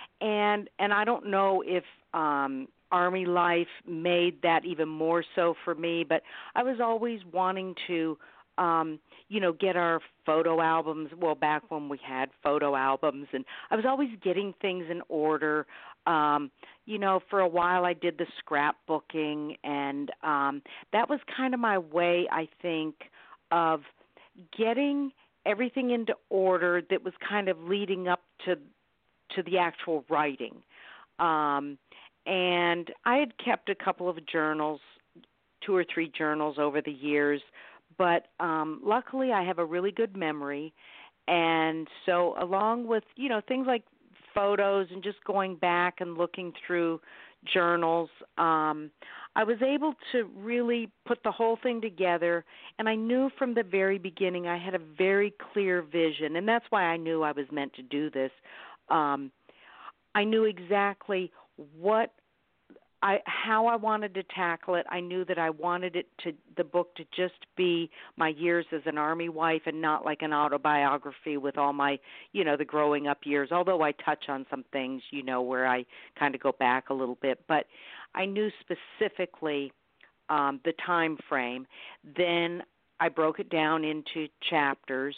and and I don't know if um, Army life made that even more so for me, but I was always wanting to Um, you know, get our photo albums, well, back when we had photo albums, and I was always getting things in order. Um, you know, for a while I did the scrapbooking, and um, that was kind of my way, I think, of getting everything into order that was kind of leading up to to the actual writing. Um, and I had kept a couple of journals, two or three journals over the years, but um, luckily I have a really good memory, and so along with, you know, things like photos and just going back and looking through journals, um, I was able to really put the whole thing together, and I knew from the very beginning I had a very clear vision, and that's why I knew I was meant to do this. Um, I knew exactly what I, how I wanted to tackle it. I knew that I wanted it to the book to just be my years as an Army wife and not like an autobiography with all my, you know, the growing up years, although I touch on some things, you know, where I kind of go back a little bit. But I knew specifically um, the time frame. Then I broke it down into chapters.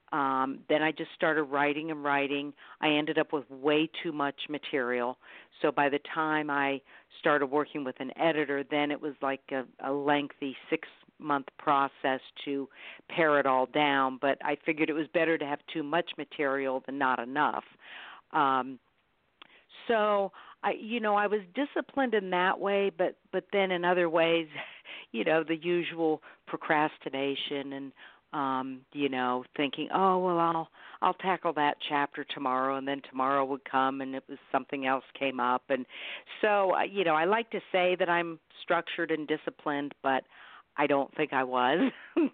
Um, then I just started writing and writing. I ended up with way too much material. So by the time I started working with an editor, then it was like a, a lengthy six-month process to pare it all down. But I figured it was better to have too much material than not enough. Um, so, I, you know, I was disciplined in that way, but, but then in other ways, you know, the usual procrastination and Um, you know, thinking, oh, well, I'll I'll tackle that chapter tomorrow, and then tomorrow would come, and it was something else came up. And so, uh, you know, I like to say that I'm structured and disciplined, but I don't think I was.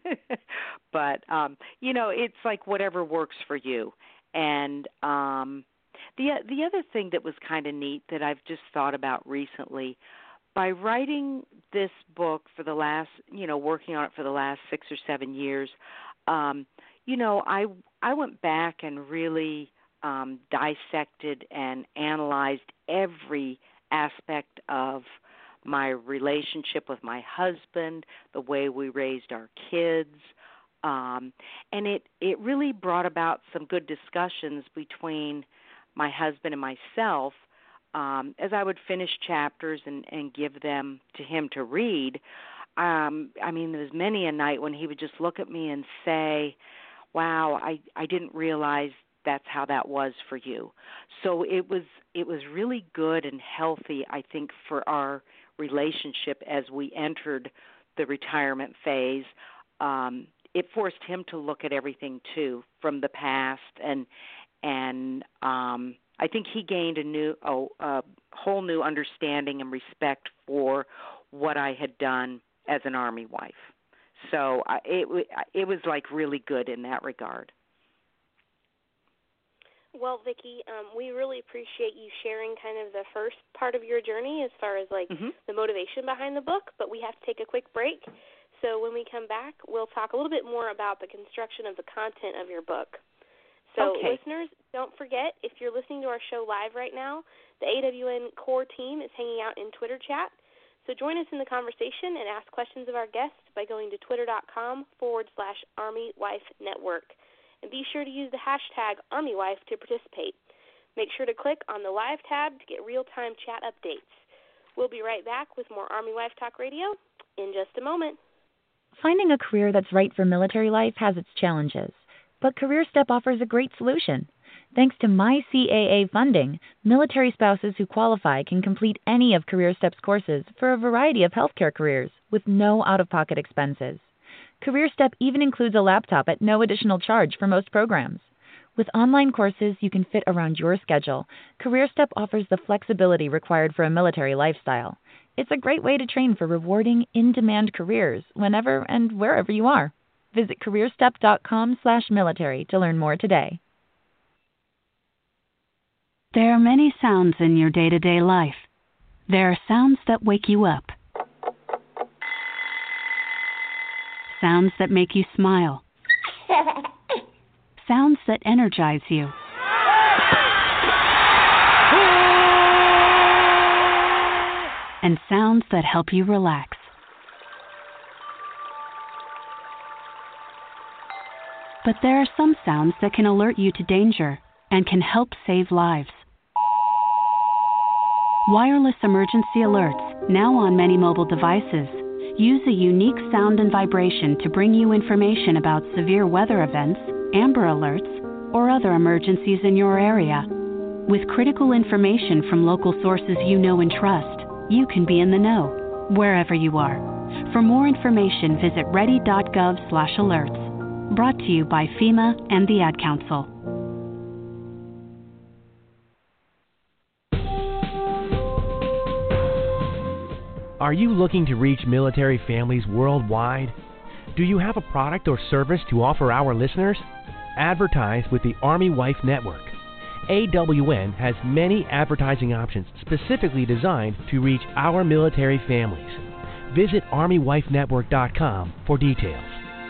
But, um, you know, it's like whatever works for you. And um, the the other thing that was kind of neat that I've just thought about recently, by writing this book for the last, you know, working on it for the last six or seven years, um, you know, I I went back and really um, dissected and analyzed every aspect of my relationship with my husband, the way we raised our kids, um, and it, it really brought about some good discussions between my husband and myself um, as I would finish chapters and, and give them to him to read. Um, I mean, there was many a night when he would just look at me and say, wow, I, I didn't realize that's how that was for you. So it was it was really good and healthy, I think, for our relationship as we entered the retirement phase. Um, it forced him to look at everything, too, from the past. And and um, I think he gained a new, oh, a whole new understanding and respect for what I had done as an Army wife. So uh, it it was like really good in that regard. Well, Vicki, um, we really appreciate you sharing kind of the first part of your journey as far as like mm-hmm. the motivation behind the book, but we have to take a quick break. So when we come back, we'll talk a little bit more about the construction of the content of your book. So okay. Listeners, don't forget, if you're listening to our show live right now, the A W N Core team is hanging out in Twitter chat. So join us in the conversation and ask questions of our guests by going to twitter.com forward slash Army Wife Network. And be sure to use the hashtag ArmyWife to participate. Make sure to click on the live tab to get real-time chat updates. We'll be right back with more Army Wife Talk Radio in just a moment. Finding a career that's right for military life has its challenges, but CareerStep offers a great solution. Thanks to My C A A funding, military spouses who qualify can complete any of CareerStep's courses for a variety of healthcare careers with no out-of-pocket expenses. CareerStep even includes a laptop at no additional charge for most programs. With online courses you can fit around your schedule, CareerStep offers the flexibility required for a military lifestyle. It's a great way to train for rewarding, in-demand careers whenever and wherever you are. Visit careerstep.com slash military to learn more today. There are many sounds in your day-to-day life. There are sounds that wake you up. Sounds that make you smile. Sounds that energize you. And sounds that help you relax. But there are some sounds that can alert you to danger and can help save lives. Wireless emergency alerts, now on many mobile devices, use a unique sound and vibration to bring you information about severe weather events, Amber Alerts, or other emergencies in your area. With critical information from local sources you know and trust, you can be in the know, wherever you are. For more information, visit ready.gov slash alerts. Brought to you by FEMA and the Ad Council. Are you looking to reach military families worldwide? Do you have a product or service to offer our listeners? Advertise with the Army Wife Network. A W N has many advertising options specifically designed to reach our military families. Visit army wife network dot com for details.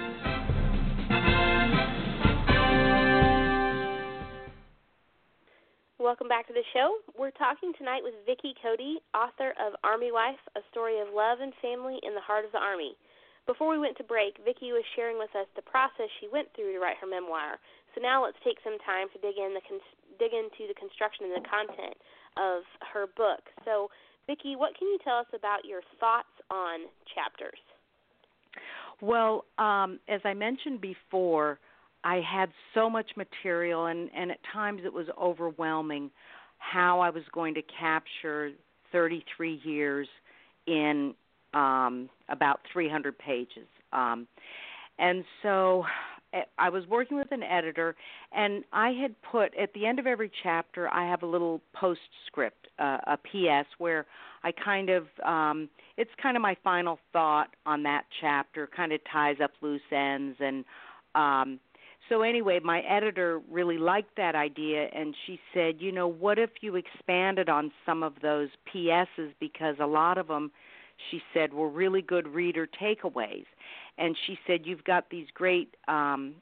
Welcome back to the show. We're talking tonight with Vicki Cody, author of Army Wife, A Story of Love and Family in the Heart of the Army. Before we went to break, Vicki was sharing with us the process she went through to write her memoir. So now let's take some time to dig in the con- dig into the construction and the content of her book. So, Vicki, what can you tell us about your thoughts on chapters? Well, um, as I mentioned before, I had so much material, and, and at times it was overwhelming how I was going to capture thirty-three years in um, about three hundred pages. Um, and so I was working with an editor, and I had put, at the end of every chapter, I have a little postscript, uh, a P S, where I kind of, um, it's kind of my final thought on that chapter, kind of ties up loose ends, and um, so anyway, my editor really liked that idea, and she said, you know, what if you expanded on some of those P S's, because a lot of them, she said, were really good reader takeaways. And she said, you've got these great um,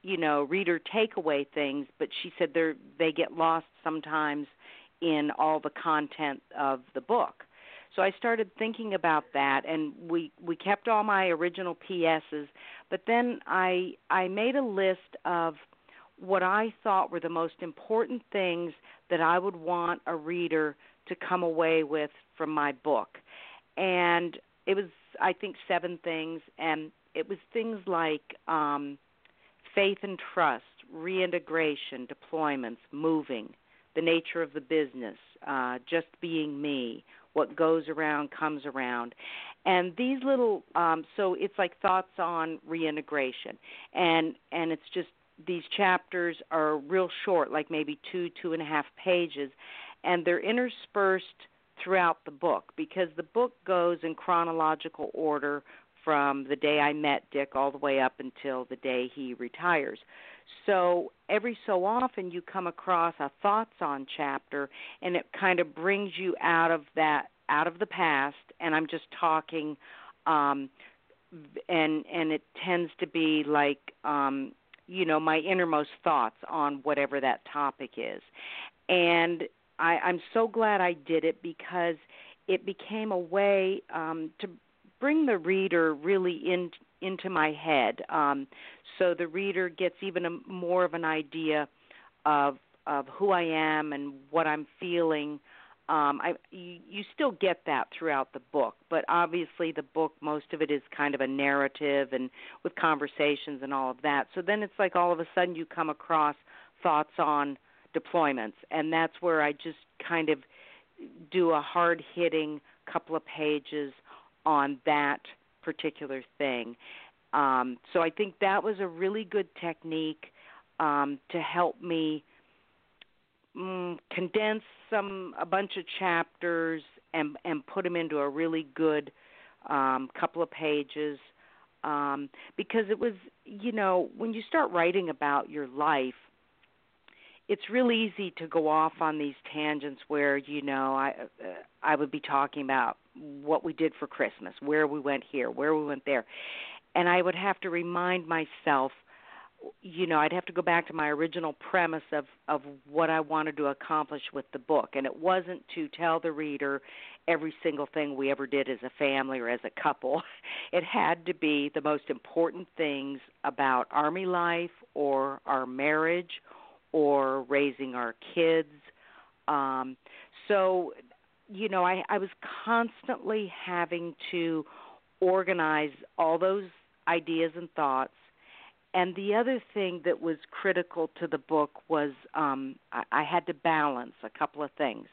you know, reader takeaway things, but she said they they get lost sometimes in all the content of the book. So I started thinking about that, and we, we kept all my original P S's, but then I I made a list of what I thought were the most important things that I would want a reader to come away with from my book. And it was, I think, seven things, and it was things like um, faith and trust, reintegration, deployments, moving, the nature of the business, uh, just being me, what goes around comes around. And these little, um, so it's like thoughts on reintegration. And, and it's just, these chapters are real short, like maybe two, two and a half pages, and they're interspersed throughout the book because the book goes in chronological order from the day I met Dick all the way up until the day he retires. So every so often you come across a thoughts on chapter, and it kind of brings you out of that, out of the past, and I'm just talking, um, and and it tends to be like, um, you know, my innermost thoughts on whatever that topic is. And I, I'm so glad I did it because it became a way um, to bring the reader really in, into my head, um, so the reader gets even a, more of an idea of of who I am and what I'm feeling. Um, I, you, you still get that throughout the book, but obviously the book, most of it is kind of a narrative and with conversations and all of that. So then it's like all of a sudden you come across thoughts on deployments, and that's where I just kind of do a hard-hitting couple of pages on that particular thing. Um, so I think that was a really good technique um, to help me mm, condense some a bunch of chapters and and put them into a really good um, couple of pages. Um, because it was, you know, when you start writing about your life, it's really easy to go off on these tangents where, you know, I uh, I would be talking about what we did for Christmas, where we went here, where we went there. And I would have to remind myself, you know, I'd have to go back to my original premise of, of what I wanted to accomplish with the book. And it wasn't to tell the reader every single thing we ever did as a family or as a couple. It had to be the most important things about Army life or our marriage or raising our kids. Um, so, you know, I, I was constantly having to organize all those ideas and thoughts. And the other thing that was critical to the book was um, I, I had to balance a couple of things.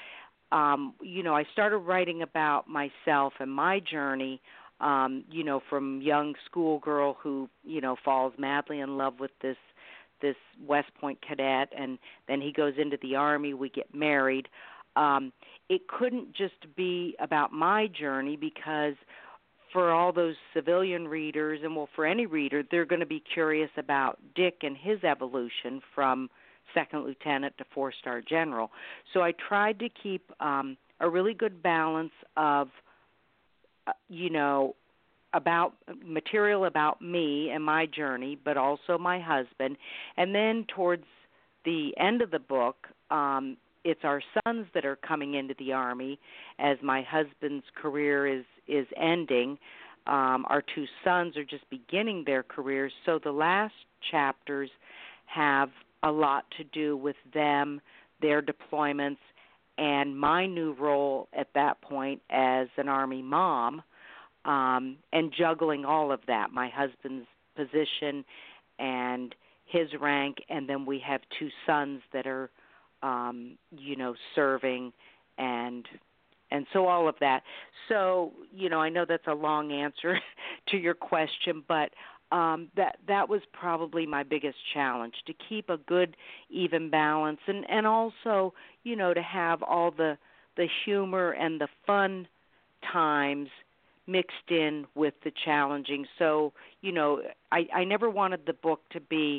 Um, you know, I started writing about myself and my journey, um, you know, from young schoolgirl who, you know, falls madly in love with this this West Point cadet, and then he goes into the Army, we get married. Um, it couldn't just be about my journey because for all those civilian readers, and well, for any reader, they're going to be curious about Dick and his evolution from second lieutenant to four-star general. So I tried to keep um, a really good balance of, uh, you know, about material about me and my journey, but also my husband. And then towards the end of the book, um, it's our sons that are coming into the Army as my husband's career is, is ending. Um, our two sons are just beginning their careers. So the last chapters have a lot to do with them, their deployments, and my new role at that point as an Army mom. Um, and juggling all of that, my husband's position and his rank, and then we have two sons that are, um, you know, serving, and and so all of that. So, you know, I know that's a long answer to your question, but um, that that was probably my biggest challenge, to keep a good, even balance, and, and also, you know, to have all the the humor and the fun times mixed in with the challenging. So, you know, I, I never wanted the book to be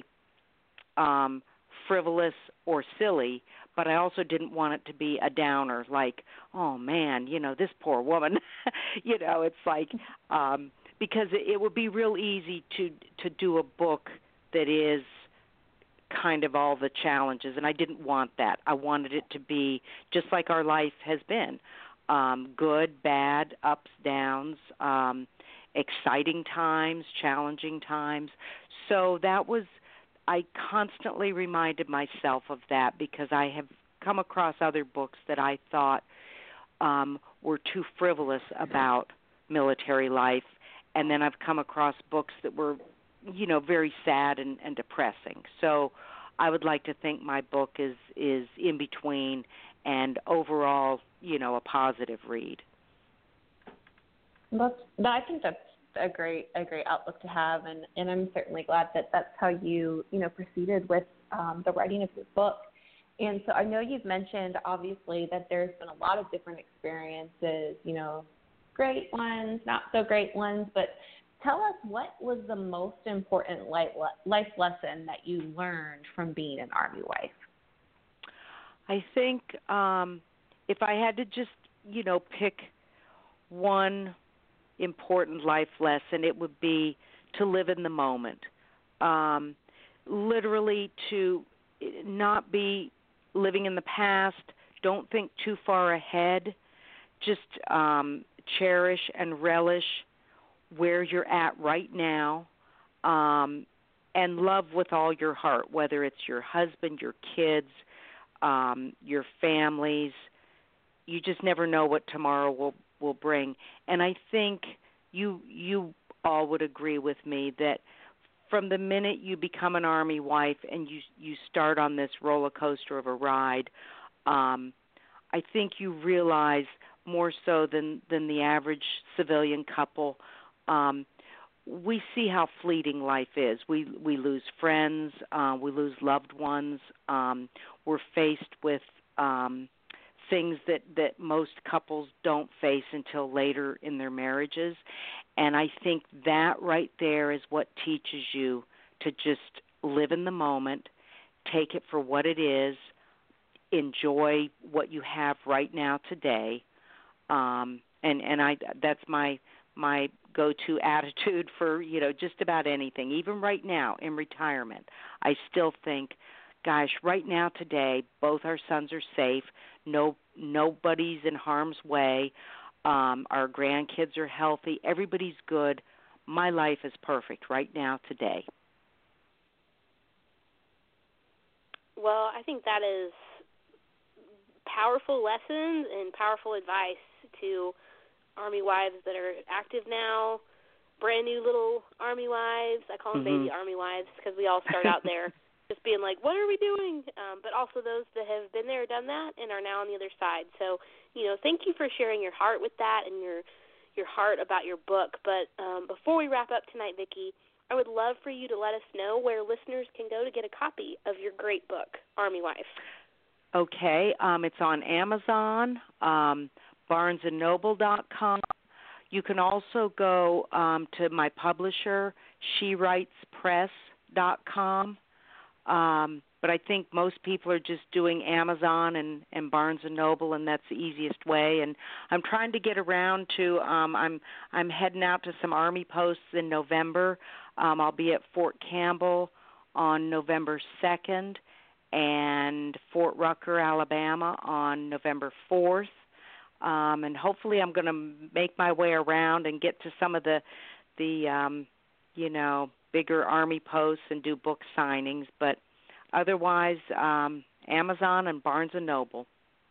um, frivolous or silly, but I also didn't want it to be a downer, like, oh, man, you know, this poor woman. you know, it's like, um, because it, it would be real easy to, to do a book that is kind of all the challenges, and I didn't want that. I wanted it to be just like our life has been, um, good, bad, ups, downs, um, exciting times, challenging times. So that was, I constantly reminded myself of that because I have come across other books that I thought um, were too frivolous about military life, and then I've come across books that were, you know, very sad and, and depressing. So I would like to think my book is, is in between and overall, you know, a positive read. That's, I think that's a great a great outlook to have, and, and I'm certainly glad that that's how you, you know, proceeded with um, the writing of your book. And so I know you've mentioned, obviously, that there's been a lot of different experiences, you know, great ones, not so great ones, but tell us, what was the most important life life lesson that you learned from being an Army wife? I think um, if I had to just, you know, pick one important life lesson, it would be to live in the moment. Um, literally to not be living in the past. Don't think too far ahead. Just um, cherish and relish where you're at right now, um, and love with all your heart, whether it's your husband, your kids, um, your families. You just never know what tomorrow will, will bring. And I think you you all would agree with me that from the minute you become an Army wife and you you start on this roller coaster of a ride, um, I think you realize more so than, than the average civilian couple, um, we see how fleeting life is. We we lose friends, uh, we lose loved ones. Um, we're faced with um, things that, that most couples don't face until later in their marriages. And I think that right there is what teaches you to just live in the moment, take it for what it is, enjoy what you have right now today. Um, and, and I that's my my go-to attitude for, you know, just about anything. Even right now in retirement, I still think, gosh, right now today, both our sons are safe. No, nobody's in harm's way. Um, our grandkids are healthy. Everybody's good. My life is perfect right now today. Well, I think that is powerful lessons and powerful advice to Army wives that are active now, brand new little Army wives. I call them mm-hmm. baby Army wives because we all start out there just being like, what are we doing? Um, but also those that have been there, done that, and are now on the other side. So, you know, thank you for sharing your heart with that and your your heart about your book. But um, before we wrap up tonight, Vicki, I would love for you to let us know where listeners can go to get a copy of your great book, Army Wife. Okay, um, it's on Amazon, um, barnes and noble dot com. You can also go um, to my publisher, she writes press dot com. Um, but I think most people are just doing Amazon and, and Barnes and Noble, and that's the easiest way. And I'm trying to get around to. Um, I'm I'm heading out to some Army posts in November. Um, I'll be at Fort Campbell on November second, and Fort Rucker, Alabama, on November fourth. Um, and hopefully, I'm going to make my way around and get to some of the the um, you know. bigger Army posts and do book signings, but otherwise, um, Amazon and Barnes and Noble.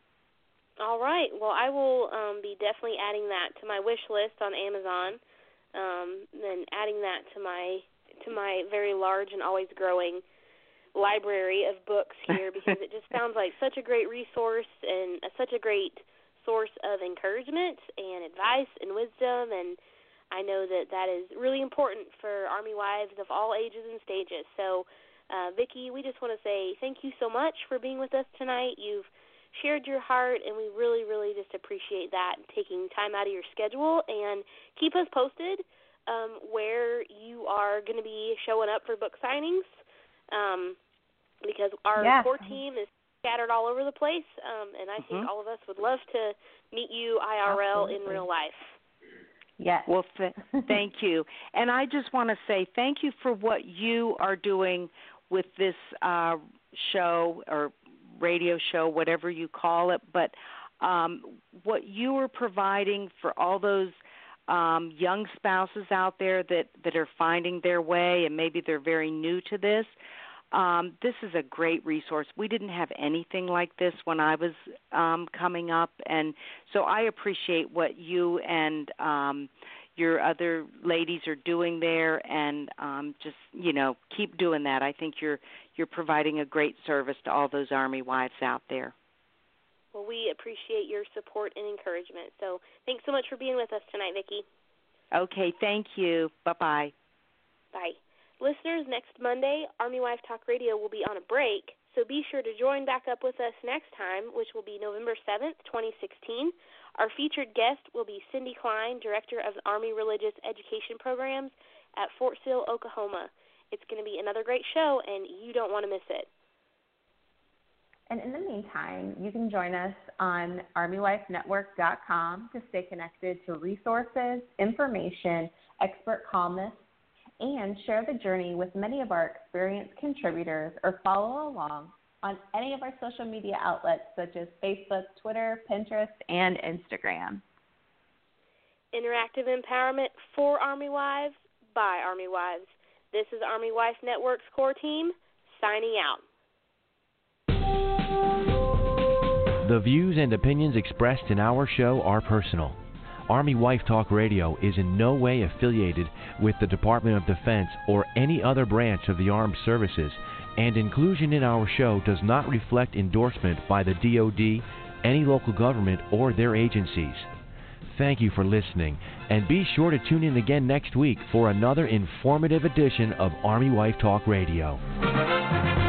All right. Well, I will um, be definitely adding that to my wish list on Amazon, um, then adding that to my to my very large and always growing library of books here, because it just sounds like such a great resource and a, such a great source of encouragement and advice and wisdom, and I know that that is really important for Army wives of all ages and stages. So, uh, Vicki, we just want to say thank you so much for being with us tonight. You've shared your heart, and we really, really just appreciate that, taking time out of your schedule. And keep us posted um, where you are going to be showing up for book signings, um, because our yeah. core team is scattered all over the place, um, and I mm-hmm. think all of us would love to meet you I R L Absolutely. In real life. Yes. Well, th- thank you. And I just want to say thank you for what you are doing with this uh, show or radio show, whatever you call it. But um, what you are providing for all those um, young spouses out there that, that are finding their way and maybe they're very new to this, Um, this is a great resource. We didn't have anything like this when I was um, coming up, and so I appreciate what you and um, your other ladies are doing there, and um, just, you know, keep doing that. I think you're you're providing a great service to all those Army wives out there. Well, we appreciate your support and encouragement. So thanks so much for being with us tonight, Vicki. Okay, thank you. Bye-bye. Bye. Listeners, next Monday, Army Wife Talk Radio will be on a break, so be sure to join back up with us next time, which will be November seventh, twenty sixteen. Our featured guest will be Cindy Klein, Director of Army Religious Education Programs at Fort Sill, Oklahoma. It's going to be another great show, and you don't want to miss it. And in the meantime, you can join us on army wife network dot com to stay connected to resources, information, expert columnists, and share the journey with many of our experienced contributors, or follow along on any of our social media outlets such as Facebook, Twitter, Pinterest, and Instagram. Interactive empowerment for Army Wives, by Army Wives. This is Army Wife Network's core team, signing out. The views and opinions expressed in our show are personal. Army Wife Talk Radio is in no way affiliated with the Department of Defense or any other branch of the armed services, and inclusion in our show does not reflect endorsement by the D O D, any local government, or their agencies. Thank you for listening, and be sure to tune in again next week for another informative edition of Army Wife Talk Radio.